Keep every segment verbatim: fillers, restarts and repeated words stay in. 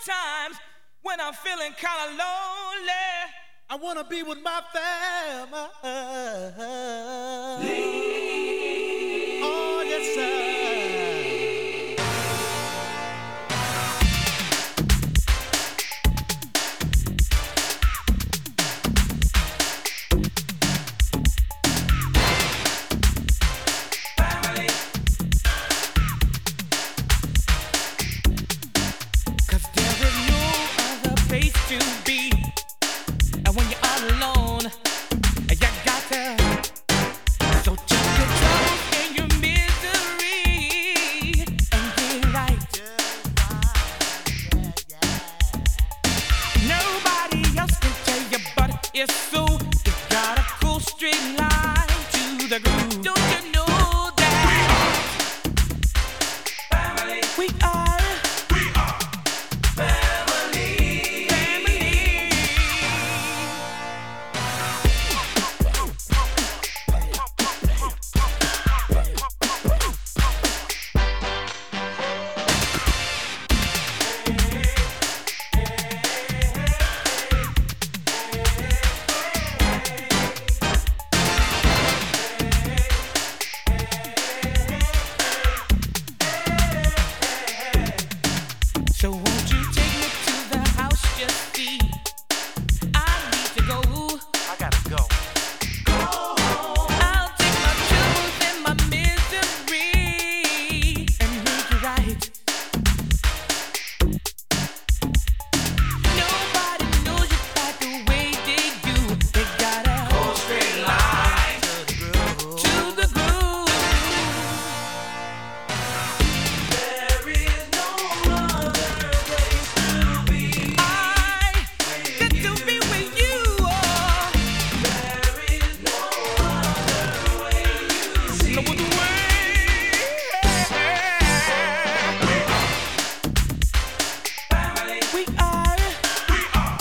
Sometimes when I'm feeling kind of lonely, I wanna be with my family. Oh, yes, sir. To be, and when you're all alone, you got to. So take your troubles and your misery and get right. Nobody else can tell you, but it's so. You got a cool straight line to the groove. Don't you know that? Family, we are. So won't you take me to the house, just see? I need to go. I gotta go. Go home. I'll take my troubles and my misery and make it right. Nobody knows you quite the way they do. They gotta Go straight line to the groove. There is no other place to be. I get to be with you. Oh. There is no other way you see. No other way. Family, We are. we are.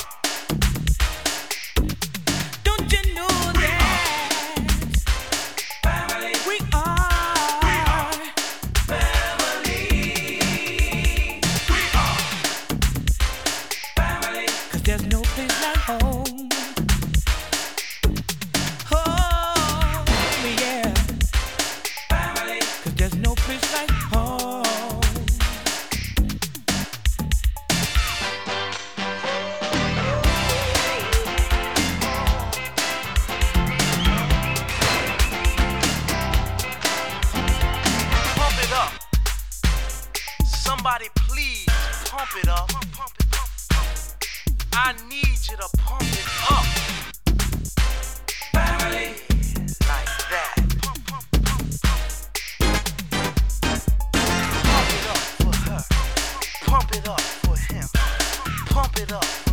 Don't you know that? Family, We are. family. We are. Family, 'Cause there's no place like home. Oh, yeah. family. 'Cause there's no place like home. Pump it up. Somebody please pump it up. I need you to pump it up. Family, like that. Pump it up for her. Pump it up for him. Pump it up